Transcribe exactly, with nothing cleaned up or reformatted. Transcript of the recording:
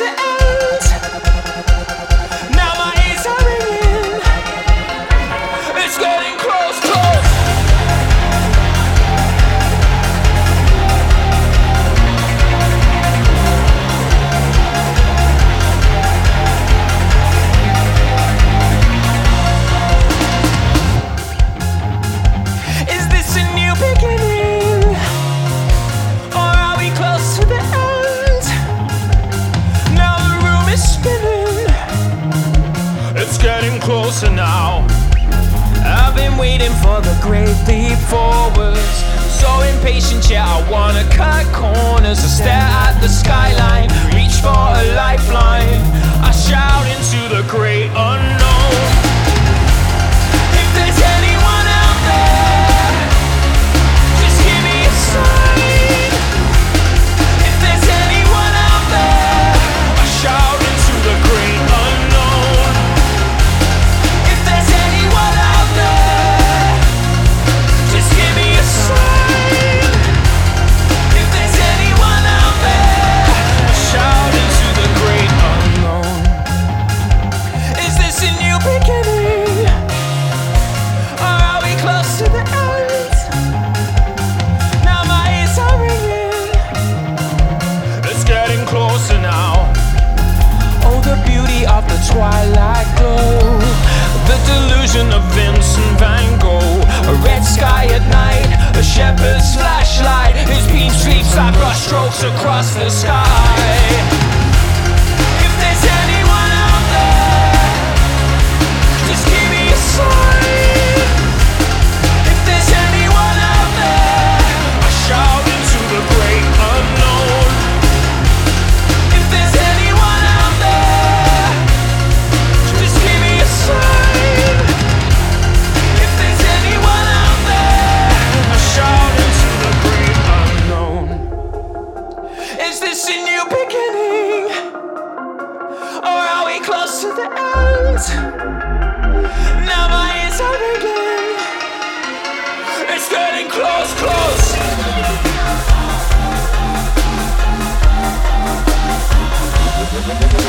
the end. Now my ears are ringing. It's getting close, close. Is this a new beginning? Or are we close to the end? Now the room is spinning. It's getting closer now. I've been waiting for the great leap forwards. So impatient, yeah, I wanna cut corners. I stare at the skyline, reach for a lifeline. I shout into the great unknown. If there's anyone out there, just give me a sign. If there's anyone out there, I shout into the great unknown. If there's anyone out there, just give me a sign. If there's anyone out there, I shout into the great unknown. Is this a new beginning? Or are we close to the end? Now my ears are ringing. It's getting closer now. Oh, the beauty of the twilight glow, the delusion of Vincent van Gogh. A red sky at night, a shepherd's flashlight. His beam sweeps like brush strokes across the sky. If there's anyone out there, just give me a sign. If there's anyone out there, I shout into the great unknown. If there's anyone out there, just give me a sign. If there's anyone out there, I shout into the great unknown. Is this a new beginning? Or are we close to the end? Now my ears are ringing. It's getting close, close.